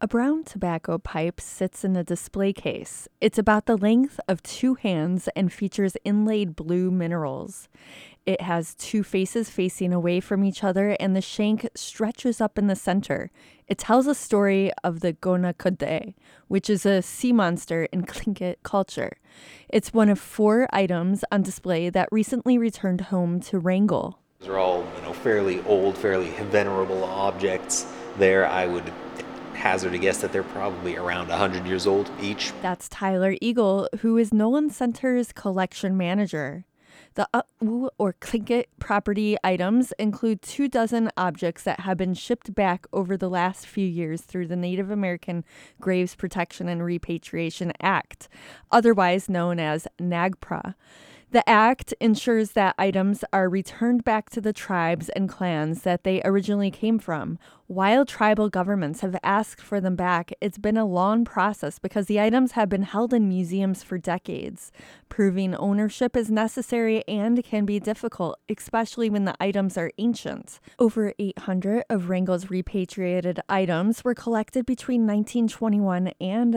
A brown tobacco pipe sits in a display case. It's about the length of two hands and features inlaid blue minerals. It has two faces facing away from each other, and the shank stretches up in the center. It tells a story of the Gonakode, which is a sea monster in Tlingit culture. It's one of 4 items on display that recently returned home to Wrangell. These are all, fairly old, fairly venerable objects there. I would hazard a guess that they're probably around 100 years old each. That's Tyler Eagle, who is Nolan Center's collection manager. The or Tlingit property items include 24 objects that have been shipped back over the last few years through the Native American Graves Protection and Repatriation Act, otherwise known as NAGPRA. The act ensures that items are returned back to the tribes and clans that they originally came from. While tribal governments have asked for them back, it's been a long process because the items have been held in museums for decades. Proving ownership is necessary and can be difficult, especially when the items are ancient. Over 800 of Wrangell's repatriated items were collected between 1921 and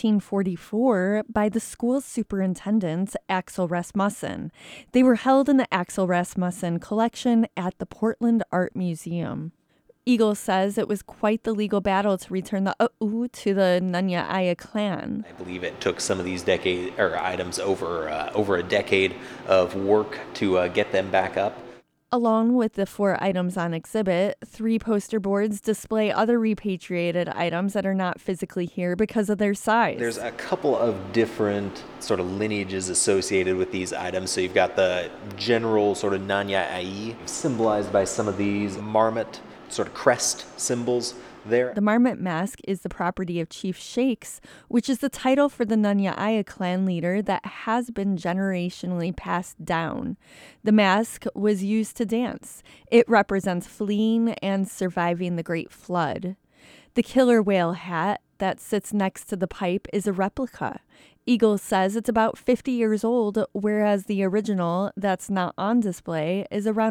1944 by the school's superintendent, Axel Rasmussen. They were held in the Axel Rasmussen collection at the Portland Art Museum. Eagle says it was quite the legal battle to return the to the Nunya Aya clan. I believe it took some of these items over a decade of work to get them back up. Along with the 4 items on exhibit, 3 poster boards display other repatriated items that are not physically here because of their size. There's a couple of different sort of lineages associated with these items. So you've got the general sort of Nanya Ai, symbolized by some of these marmot sort of crest symbols there. The marmot mask is the property of Chief Shakes, which is the title for the Nunya Aya clan leader that has been generationally passed down. The mask was used to dance. It represents fleeing and surviving the Great Flood. The killer whale hat that sits next to the pipe is a replica. Eagle says it's about 50 years old, whereas the original, that's not on display, is around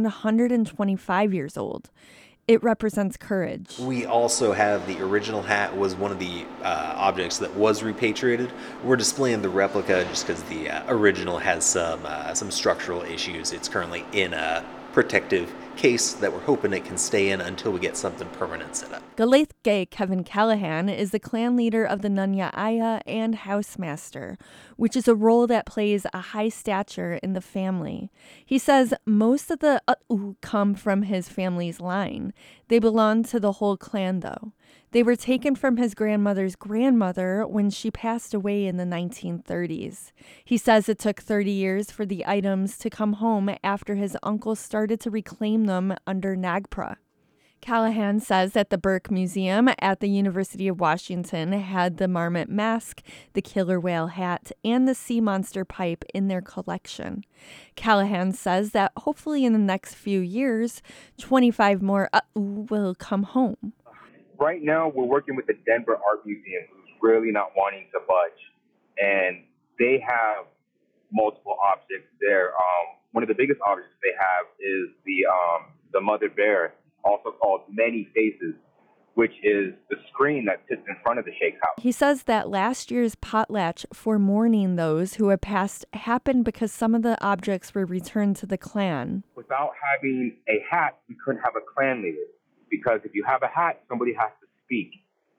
125 years old. It represents courage. We also have the original hat was one of the objects that was repatriated. We're displaying the replica just because the original has some structural issues. It's currently in a protective case that we're hoping it can stay in until we get something permanent set up. Galaithge Kevin Callahan is the clan leader of the Nunya Aya and housemaster, which is a role that plays a high stature in the family. He says most of the come from his family's line. They belong to the whole clan, though. They were taken from his grandmother's grandmother when she passed away in the 1930s. He says it took 30 years for the items to come home after his uncle started to reclaim them under NAGPRA. Callahan says that the Burke Museum at the University of Washington had the marmot mask, the killer whale hat, and the sea monster pipe in their collection. Callahan says that hopefully in the next few years, 25 more will come home. Right now, we're working with the Denver Art Museum, who's really not wanting to budge, and they have multiple objects there. One of the biggest objects they have is the mother bear, also called Many Faces, which is the screen that sits in front of the Shakes house. He says that last year's potlatch for mourning those who had passed happened because some of the objects were returned to the clan. Without having a hat, we couldn't have a clan leader, because if you have a hat, somebody has to speak.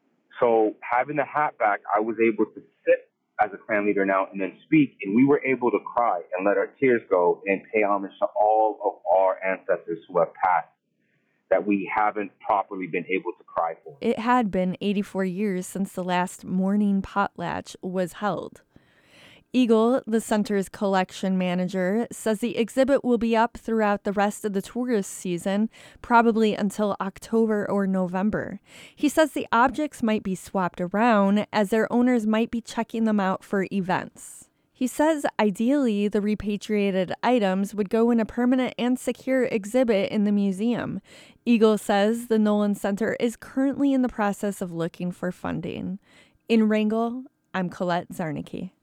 So having the hat back, I was able to sit as a clan leader now and then speak, and we were able to cry and let our tears go and pay homage to all of our ancestors who have passed that we haven't properly been able to cry for. It had been 84 years since the last mourning potlatch was held. Eagle, the center's collection manager, says the exhibit will be up throughout the rest of the tourist season, probably until October or November. He says the objects might be swapped around as their owners might be checking them out for events. He says ideally the repatriated items would go in a permanent and secure exhibit in the museum. Eagle says the Nolan Center is currently in the process of looking for funding. In Wrangell, I'm Colette Zarnicki.